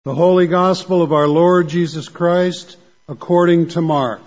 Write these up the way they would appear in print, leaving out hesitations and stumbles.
The Holy Gospel of our Lord Jesus Christ according to Mark.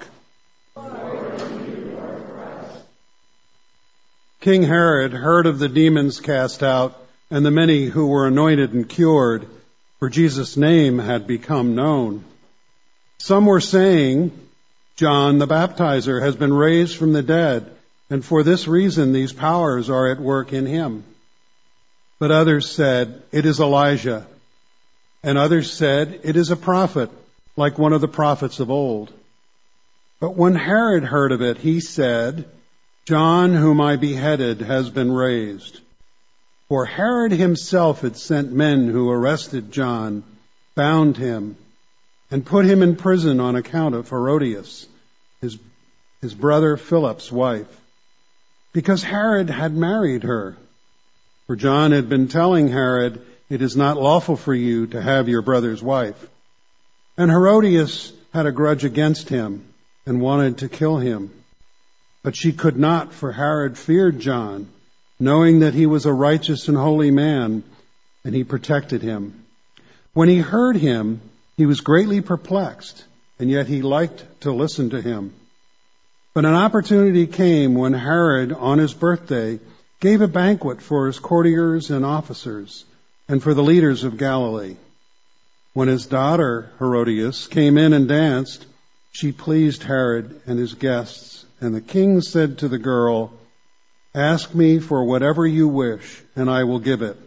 King Herod heard of the demons cast out and the many who were anointed and cured, for Jesus' name had become known. Some were saying, John the Baptizer has been raised from the dead, and for this reason these powers are at work in him. But others said, it is Elijah. And others said, it is a prophet, like one of the prophets of old. But when Herod heard of it, he said, John, whom I beheaded, has been raised. For Herod himself had sent men who arrested John, bound him, and put him in prison on account of Herodias, his brother Philip's wife, because Herod had married her. For John had been telling Herod, it is not lawful for you to have your brother's wife. And Herodias had a grudge against him and wanted to kill him. But she could not, for Herod feared John, knowing that he was a righteous and holy man, and he protected him. When he heard him, he was greatly perplexed, and yet he liked to listen to him. But an opportunity came when Herod, on his birthday, gave a banquet for his courtiers and officers, and for the leaders of Galilee. When his daughter, Herodias, came in and danced, she pleased Herod and his guests. And the king said to the girl, ask me for whatever you wish, and I will give it.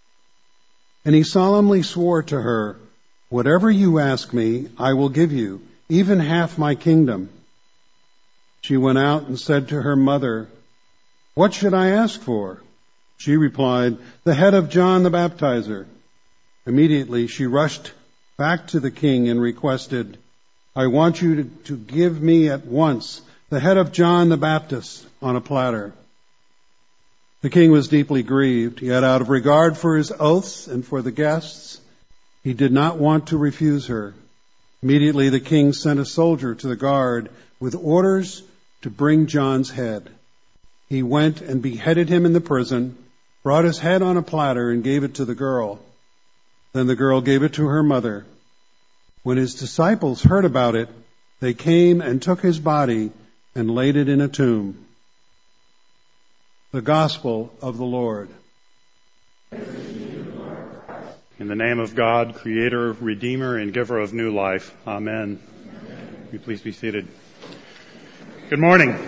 And he solemnly swore to her, whatever you ask me, I will give you, even half my kingdom. She went out and said to her mother, what should I ask for? She replied, the head of John the Baptizer. Immediately she rushed back to the king and requested, I want you to give me at once the head of John the Baptist on a platter. The king was deeply grieved, yet out of regard for his oaths and for the guests, he did not want to refuse her. Immediately the king sent a soldier to the guard with orders to bring John's head. He went and beheaded him in the prison, brought his head on a platter, and gave it to the girl. Then the girl gave it to her mother. When his disciples heard about it, they came and took his body and laid it in a tomb. The Gospel of the Lord. In the name of God, Creator, Redeemer, and Giver of new life. Amen. Will you please be seated? Good morning.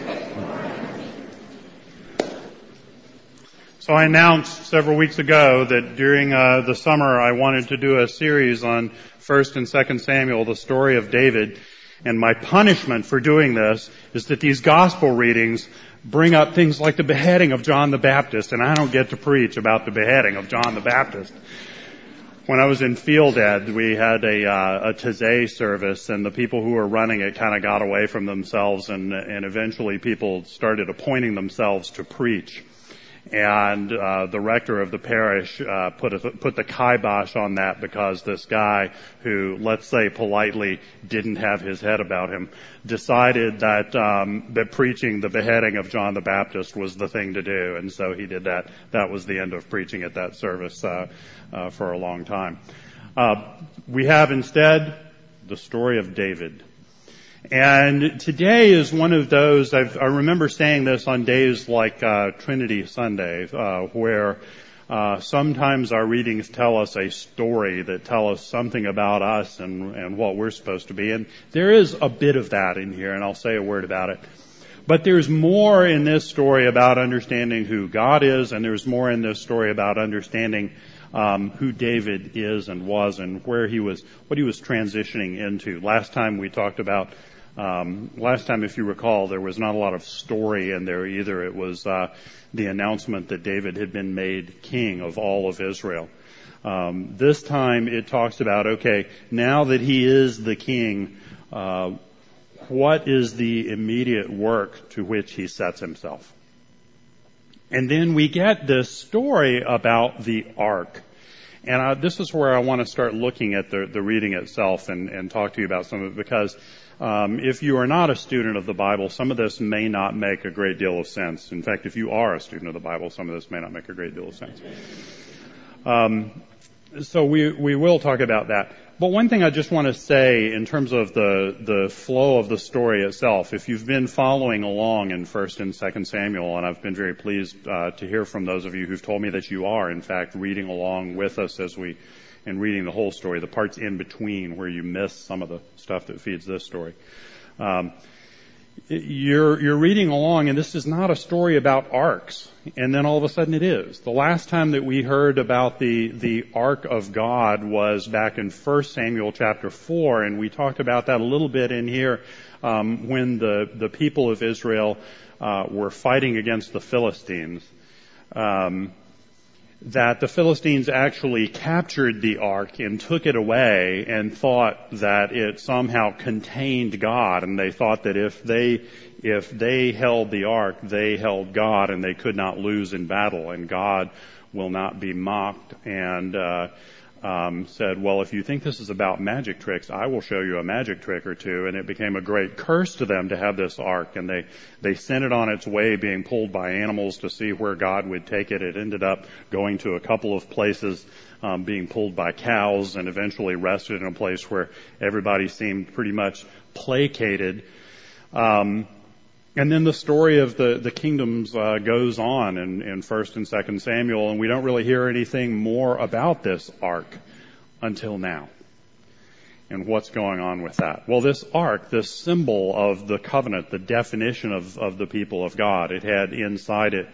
So I announced several weeks ago that during the summer I wanted to do a series on 1st and 2nd Samuel, the story of David. And my punishment for doing this is that these gospel readings bring up things like the beheading of John the Baptist, and I don't get to preach about the beheading of John the Baptist. When I was in field ed, we had a Taizé service, and the people who were running it kind of got away from themselves, and eventually people started appointing themselves to preach. And the rector of the parish put the kibosh on that because this guy who, let's say politely, didn't have his head about him, decided that preaching the beheading of John the Baptist was the thing to do, and so he did that. That was the end of preaching at that service for a long time. We have instead the story of David. And today is one of those, I remember saying this on days like Trinity Sunday, where sometimes our readings tell us a story that tell us something about us and what we're supposed to be. And there is a bit of that in here, and I'll say a word about it. But there's more in this story about understanding who God is, and there's more in this story about understanding who David is and was and what he was transitioning into. Last time, if you recall, there was not a lot of story in there either. It was the announcement that David had been made king of all of Israel. This time it talks about, okay, now that he is the king, what is the immediate work to which he sets himself? And then we get this story about the ark. And this is where I want to start looking at the reading itself and talk to you about some of it, because if you are not a student of the Bible, some of this may not make a great deal of sense. In fact, if you are a student of the Bible, some of this may not make a great deal of sense. So we will talk about that. But one thing I just want to say in terms of the flow of the story itself, if you've been following along in 1st and 2nd Samuel, and I've been very pleased to hear from those of you who've told me that you are, in fact, reading along with us and reading the whole story, the parts in between where you miss some of the stuff that feeds this story. You're reading along, and this is not a story about arks. And then all of a sudden it is. The last time that we heard about the ark of God was back in 1 Samuel chapter 4, and we talked about that a little bit in here when the people of Israel were fighting against the Philistines. That the Philistines actually captured the ark and took it away and thought that it somehow contained God, and they thought that if they held the ark, they held God, and they could not lose in battle, and God will not be mocked, and said, well, if you think this is about magic tricks, I will show you a magic trick or two. And it became a great curse to them to have this ark, and they sent it on its way being pulled by animals to see where God would take it. It ended up going to a couple of places, being pulled by cows, and eventually rested in a place where everybody seemed pretty much placated. And then the story of the kingdoms goes on in 1st and 2nd Samuel, and we don't really hear anything more about this ark until now. And what's going on with that? Well, this ark, this symbol of the covenant, the definition of the people of God, it had inside it,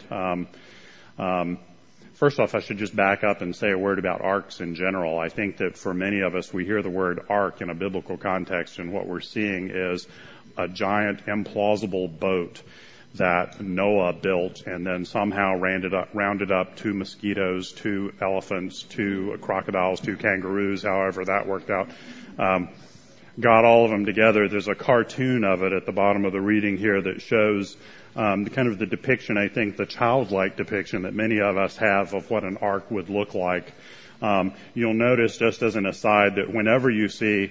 first off, I should just back up and say a word about arks in general. I think that for many of us, we hear the word ark in a biblical context, and what we're seeing is a giant, implausible boat that Noah built and then somehow rounded up 2 mosquitoes, 2 elephants, 2 crocodiles, 2 kangaroos, however that worked out. Got all of them together. There's a cartoon of it at the bottom of the reading here that shows the depiction, I think, the childlike depiction that many of us have of what an ark would look like. You'll notice, just as an aside, that whenever you see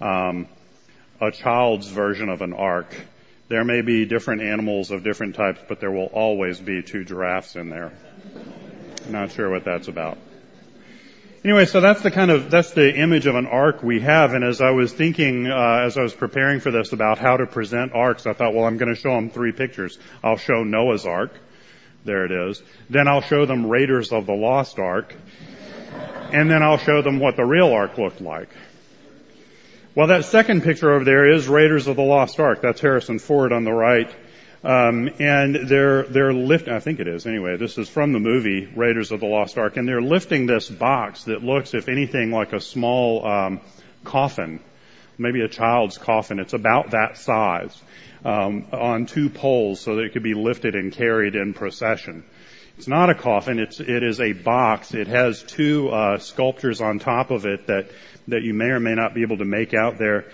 a child's version of an ark, there may be different animals of different types, but there will always be 2 giraffes in there. Not sure what that's about. Anyway, so that's the image of an ark we have. And as I was thinking, as I was preparing for this about how to present arks, I thought, well, I'm going to show them 3 pictures. I'll show Noah's ark. There it is. Then I'll show them Raiders of the Lost Ark. And then I'll show them what the real ark looked like. Well, that second picture over there is Raiders of the Lost Ark. That's Harrison Ford on the right. And they're lifting, I think it is anyway, this is from the movie Raiders of the Lost Ark, and they're lifting this box that looks, if anything, like a small coffin, maybe a child's coffin. It's about that size, on 2 poles so that it could be lifted and carried in procession. It's not a coffin, it is a box. It has 2 sculptures on top of it that you may or may not be able to make out there.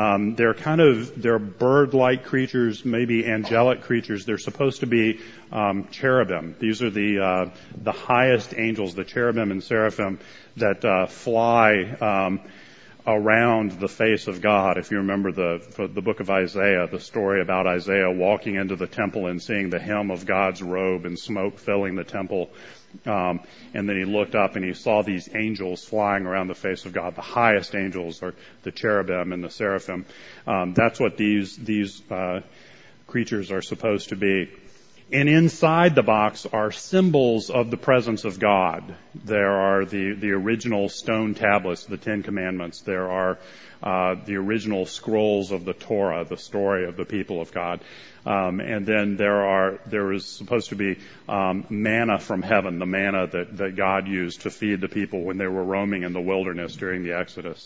They're bird-like creatures, maybe angelic creatures. They're supposed to be cherubim. These are the highest angels, the cherubim and seraphim that fly around the face of God. If you remember the book of Isaiah, the story about Isaiah walking into the temple and seeing the hem of God's robe and smoke filling the temple. And then he looked up and he saw these angels flying around the face of God. The highest angels are the cherubim and the seraphim. That's what these creatures are supposed to be. And inside the box are symbols of the presence of God. There are the original stone tablets, the 10 Commandments. There are the original scrolls of the Torah, the story of the people of God. And then there is supposed to be manna from heaven, the manna that God used to feed the people when they were roaming in the wilderness during the Exodus.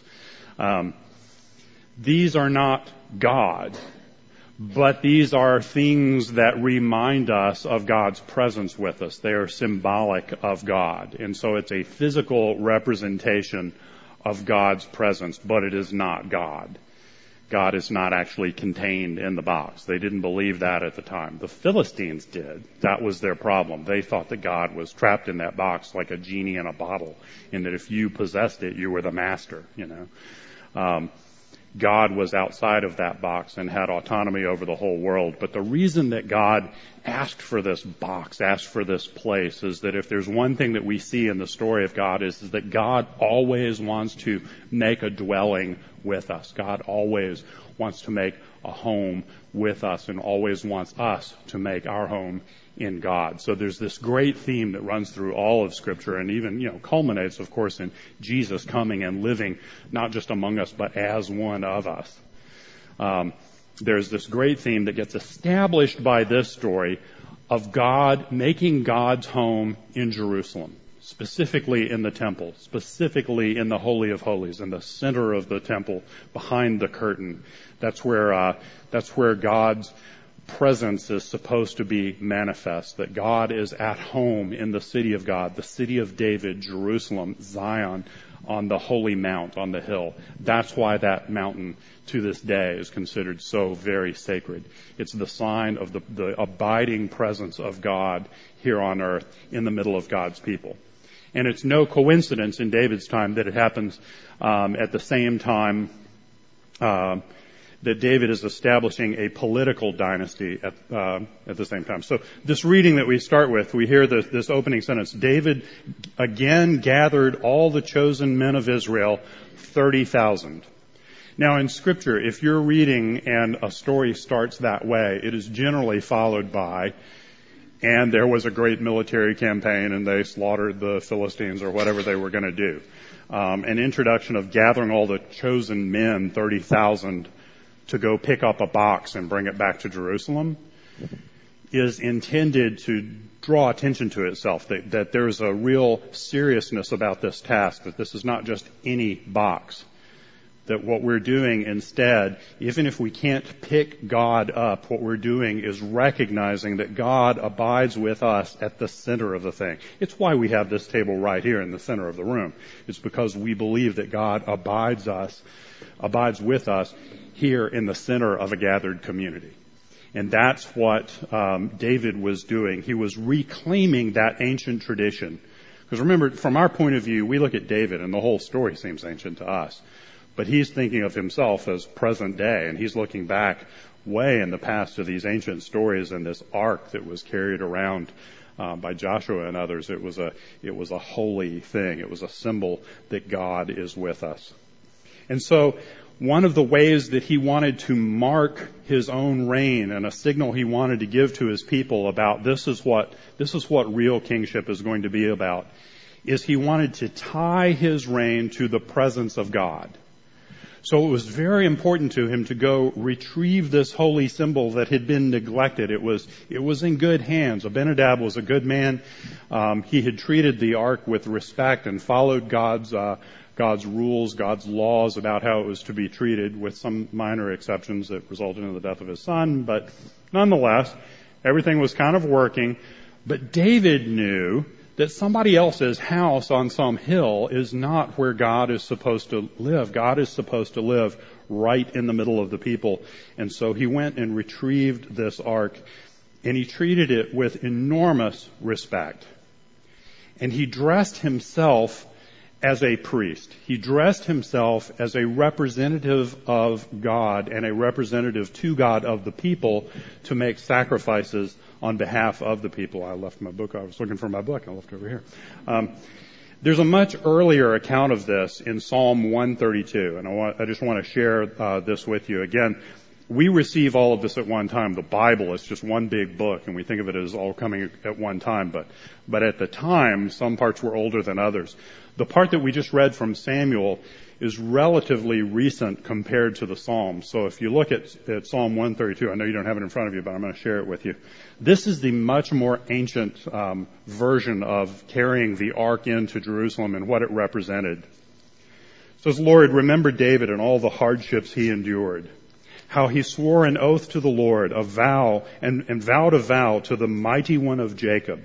These are not God, but these are things that remind us of God's presence with us. They are symbolic of God. And so it's a physical representation of God's presence, but it is not God. God is not actually contained in the box. They didn't believe that at the time. The Philistines did. That was their problem. They thought that God was trapped in that box like a genie in a bottle, and that if you possessed it, you were the master, God was outside of that box and had autonomy over the whole world. But the reason that God asked for this box, asked for this place, is that if there's one thing that we see in the story of God is that God always wants to make a dwelling with us. God always wants to make a home with us and always wants us to make our home in God. So there's this great theme that runs through all of Scripture and even, culminates, of course, in Jesus coming and living not just among us, but as one of us. There's this great theme that gets established by this story of God making God's home in Jerusalem, specifically in the temple, specifically in the Holy of Holies, in the center of the temple, behind the curtain. That's where God's presence is supposed to be manifest, that God is at home in the city of God, the city of David, Jerusalem, Zion, on the holy mount, on the hill. That's why that mountain to this day is considered so very sacred. It's the sign of the abiding presence of God here on earth in the middle of God's people. And it's no coincidence in David's time that it happens at the same time that David is establishing a political dynasty at the same time. So this reading that we start with, we hear this opening sentence, David again gathered all the chosen men of Israel, 30,000. Now in Scripture, if you're reading and a story starts that way, it is generally followed by, and there was a great military campaign and they slaughtered the Philistines or whatever they were going to do. An introduction of gathering all the chosen men, 30,000, to go pick up a box and bring it back to Jerusalem is intended to draw attention to itself, that there's a real seriousness about this task, that this is not just any box. That what we're doing instead, even if we can't pick God up, what we're doing is recognizing that God abides with us at the center of the thing. It's why we have this table right here in the center of the room. It's because we believe that God abides with us here in the center of a gathered community. And that's what David was doing. He was reclaiming that ancient tradition. Because remember, from our point of view, we look at David and the whole story seems ancient to us. But he's thinking of himself as present day, and he's looking back way in the past to these ancient stories and this ark that was carried around by Joshua and others. It was a holy thing. It was a symbol that God is with us. And so one of the ways that he wanted to mark his own reign and a signal he wanted to give to his people about this is what real kingship is going to be about is he wanted to tie his reign to the presence of God. So it was very important to him to go retrieve this holy symbol that had been neglected. It was in good hands. Abinadab was a good man. He had treated the ark with respect and followed God's rules, God's laws about how it was to be treated, with some minor exceptions that resulted in the death of his son. But nonetheless, everything was kind of working. But David knew that somebody else's house on some hill is not where God is supposed to live. God is supposed to live right in the middle of the people. And so he went and retrieved this ark, and he treated it with enormous respect. And he dressed himself as a priest. He dressed himself as a representative of God and a representative to God of the people to make sacrifices on behalf of the people. I left my book. I was looking for my book. I left it over here. There's a much earlier account of this in Psalm 132, and I just want to share this with you. Again, we receive all of this at one time. The Bible is just one big book, and we think of it as all coming at one time. But at the time, some parts were older than others. The part that we just read from Samuel is relatively recent compared to the Psalms. So if you look at Psalm 132, I know you don't have it in front of you, but I'm going to share it with you. This is the much more ancient version of carrying the ark into Jerusalem and what it represented. It says, Lord, remember David and all the hardships he endured, how he swore an oath to the Lord, a vow, and vowed a vow to the mighty one of Jacob.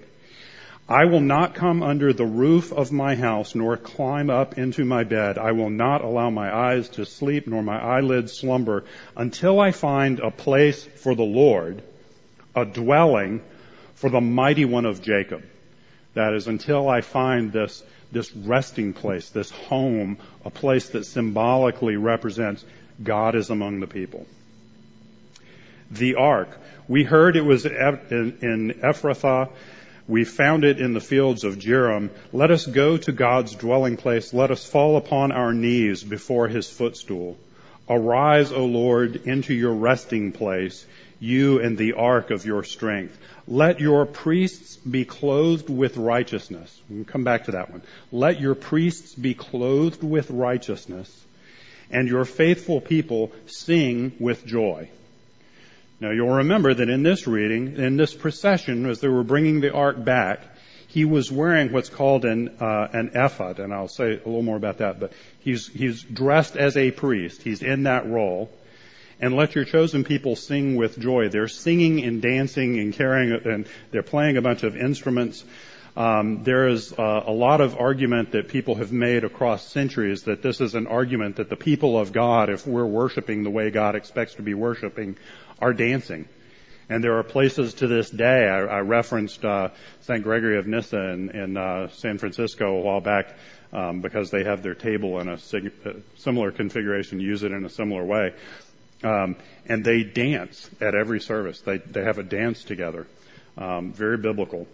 I will not come under the roof of my house, nor climb up into my bed. I will not allow my eyes to sleep, nor my eyelids slumber, until I find a place for the Lord, a dwelling for the mighty one of Jacob. That is, until I find this resting place, this home, a place that symbolically represents God is among the people. The ark. We heard it was in Ephrathah. We found it in the fields of Jearim. Let us go to God's dwelling place. Let us fall upon our knees before his footstool. Arise, O Lord, into your resting place, you and the ark of your strength. Let your priests be clothed with righteousness. We'll come back to that one. Let your priests be clothed with righteousness, and your faithful people sing with joy. Now you'll remember that in this reading, in this procession, as they were bringing the ark back, he was wearing what's called an ephod, and I'll say a little more about that, but he's dressed as a priest. He's in that role. And let your chosen people sing with joy. They're singing and dancing and and they're playing a bunch of instruments. There is a lot of argument that people have made across centuries that this is an argument that the people of God, if we're worshiping the way God expects to be worshiping, are dancing. And there are places to this day. I referenced St. Gregory of Nyssa in San Francisco a while back because they have their table in a similar configuration, use it in a similar way. And they dance at every service. They have a dance together. Very biblical.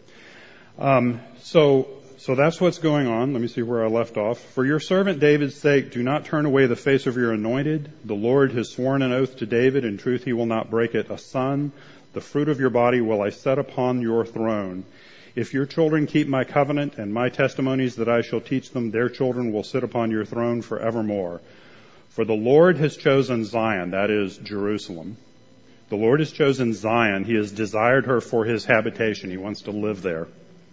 So that's what's going on. Let me see where I left off. For your servant David's sake, do not turn away the face of your anointed. The Lord has sworn an oath to David. In truth, he will not break it. A son, the fruit of your body, will I set upon your throne. If your children keep my covenant and my testimonies that I shall teach them, their children will sit upon your throne forevermore. For the Lord has chosen Zion, that is Jerusalem. The Lord has chosen Zion. He has desired her for his habitation. He wants to live there.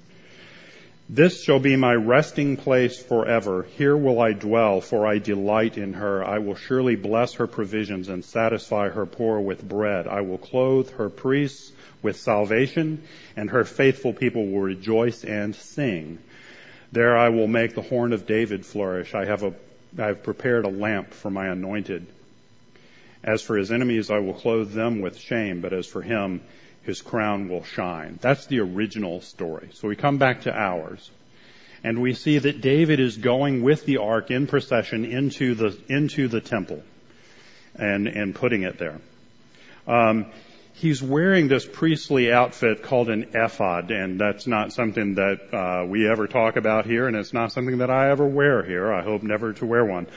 This shall be my resting place forever. Here will I dwell, for I delight in her. I will surely bless her provisions and satisfy her poor with bread. I will clothe her priests with salvation, and her faithful people will rejoice and sing. There I will make the horn of David flourish. I have prepared a lamp for my anointed. As for his enemies, I will clothe them with shame, but as for him, his crown will shine. That's the original story. So we come back to ours, and we see that David is going with the ark in procession into the temple and putting it there. He's wearing this priestly outfit called an ephod, and that's not something that we ever talk about here, and it's not something that I ever wear here. I hope never to wear one.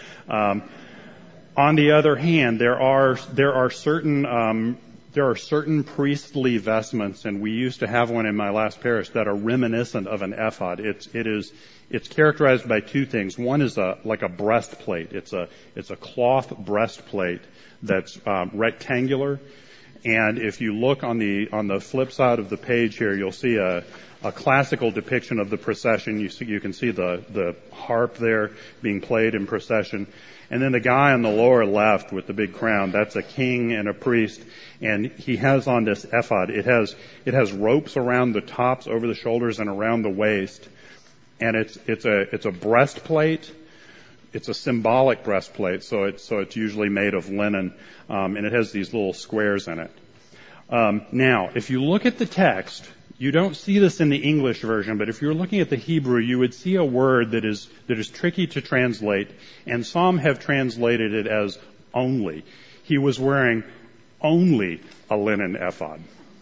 On the other hand, there are certain priestly vestments, and we used to have one in my last parish that are reminiscent of an ephod. It's characterized by two things. One is like a breastplate. It's a cloth breastplate that's rectangular. And if you look on the flip side of the page here, you'll see a classical depiction of the procession. You can see the harp there being played in procession. And then the guy on the lower left with the big crown, that's a king and a priest. And he has on this ephod. It has ropes around the tops, over the shoulders, and around the waist. And it's a breastplate. It's a symbolic breastplate, so it's usually made of linen, and it has these little squares in it. Now, if you look at the text, you don't see this in the English version, but if you're looking at the Hebrew, you would see a word that is tricky to translate, and some have translated it as only. He was wearing only a linen ephod.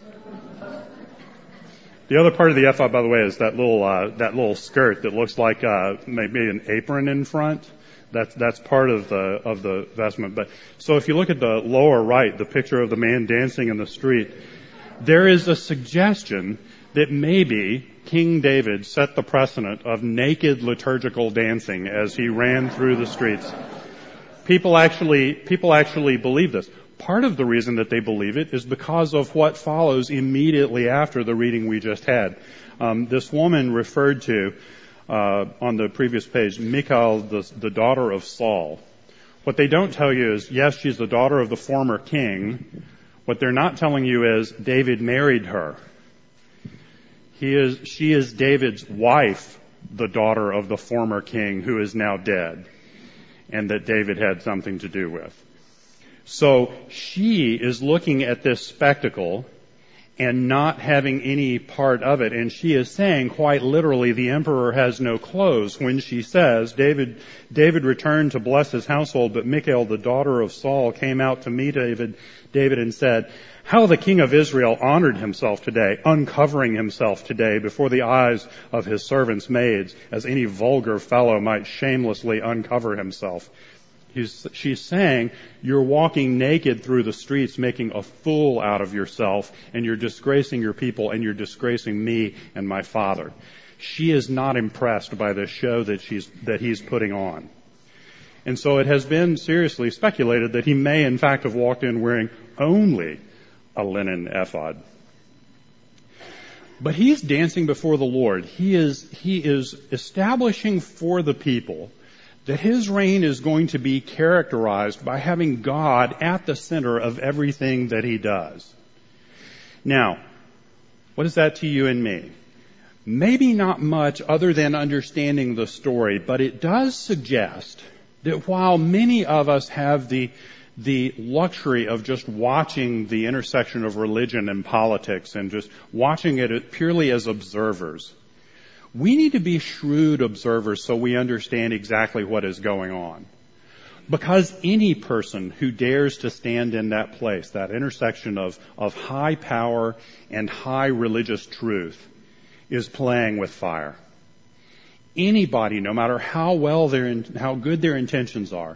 The other part of the ephod, by the way, is that little skirt that looks like maybe an apron in front. That's part of the vestment. But so if you look at the lower right, the picture of the man dancing in the street, there is a suggestion that maybe King David set the precedent of naked liturgical dancing as he ran through the streets. People actually believe this. Part of the reason that they believe it is because of what follows immediately after the reading we just had. This woman referred to on the previous page, Michal, the daughter of Saul. What they don't tell you is, yes, she's the daughter of the former king. What they're not telling you is David married her. She is David's wife, the daughter of the former king who is now dead, and that David had something to do with. So she is looking at this spectacle, and not having any part of it. And she is saying quite literally, the emperor has no clothes when she says, David returned to bless his household, but Michal, the daughter of Saul, came out to meet David and said, how the king of Israel honored himself today, uncovering himself today before the eyes of his servants' maids, as any vulgar fellow might shamelessly uncover himself. She's saying, you're walking naked through the streets, making a fool out of yourself, and you're disgracing your people, and you're disgracing me and my father. She is not impressed by the show that he's putting on. And so it has been seriously speculated that he may in fact have walked in wearing only a linen ephod. But he's dancing before the Lord. He is establishing for the people that his reign is going to be characterized by having God at the center of everything that he does. Now, what is that to you and me? Maybe not much other than understanding the story, but it does suggest that while many of us have the luxury of just watching the intersection of religion and politics and just watching it purely as observers, we need to be shrewd observers so we understand exactly what is going on. Because any person who dares to stand in that place, that intersection of high power and high religious truth, is playing with fire. Anybody, no matter how good their intentions are,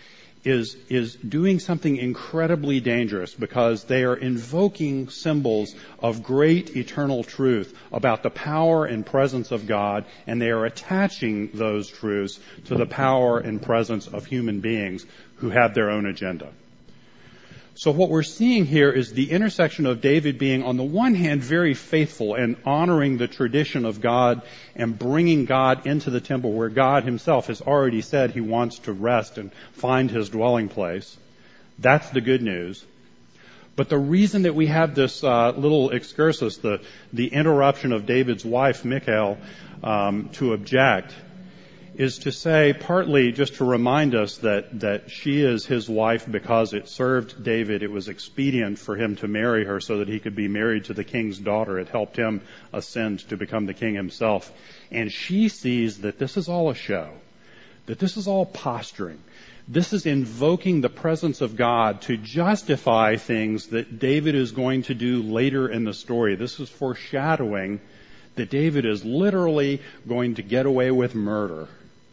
is doing something incredibly dangerous because they are invoking symbols of great eternal truth about the power and presence of God, and they are attaching those truths to the power and presence of human beings who have their own agenda. So what we're seeing here is the intersection of David being, on the one hand, very faithful and honoring the tradition of God and bringing God into the temple where God himself has already said he wants to rest and find his dwelling place. That's the good news. But the reason that we have this little excursus, the interruption of David's wife, Michal, to object, is to say, partly just to remind us that she is his wife because it served David. It was expedient for him to marry her so that he could be married to the king's daughter. It helped him ascend to become the king himself. And she sees that this is all a show, that this is all posturing. This is invoking the presence of God to justify things that David is going to do later in the story. This is foreshadowing that David is literally going to get away with murder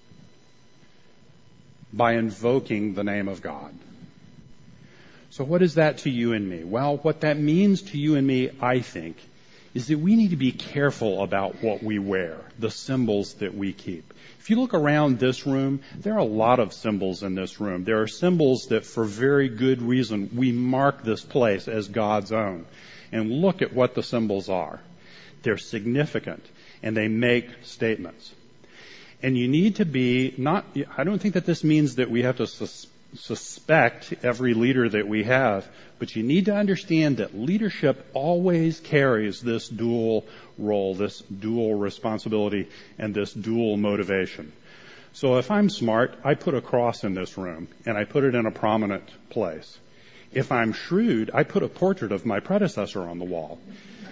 by invoking the name of God. So what is that to you and me? Well, what that means to you and me, I think, is that we need to be careful about what we wear, the symbols that we keep. If you look around this room, there are a lot of symbols in this room. There are symbols that for very good reason we mark this place as God's own. And look at what the symbols are. They're significant and they make statements. And you need to be I don't think that this means that we have to suspect every leader that we have, but you need to understand that leadership always carries this dual role, this dual responsibility, and this dual motivation. So if I'm smart, I put a cross in this room, and I put it in a prominent place. If I'm shrewd, I put a portrait of my predecessor on the wall.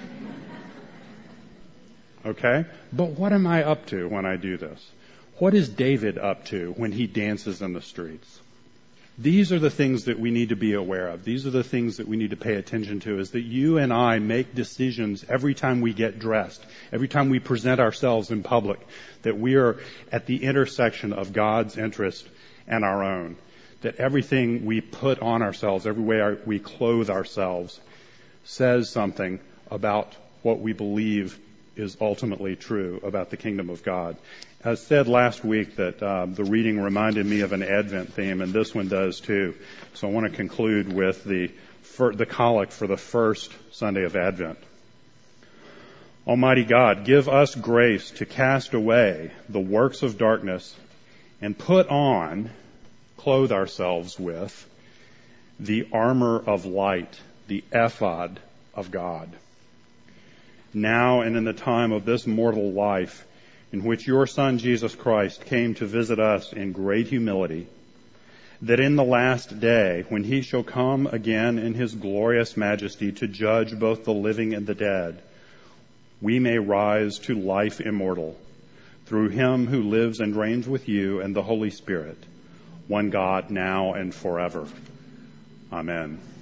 Okay? But what am I up to when I do this? What is David up to when he dances in the streets? These are the things that we need to be aware of. These are the things that we need to pay attention to, is that you and I make decisions every time we get dressed, every time we present ourselves in public, that we are at the intersection of God's interest and our own. That everything we put on ourselves, every way we clothe ourselves, says something about what we believe is ultimately true about the kingdom of God. I said last week that the reading reminded me of an Advent theme, and this one does too. So I want to conclude with the collect for the first Sunday of Advent. Almighty God, give us grace to cast away the works of darkness and clothe ourselves with the armor of light, the ephod of God. Now and in the time of this mortal life, in which your Son Jesus Christ came to visit us in great humility, that in the last day, when he shall come again in his glorious majesty to judge both the living and the dead, we may rise to life immortal through him who lives and reigns with you and the Holy Spirit, one God, now and forever. Amen.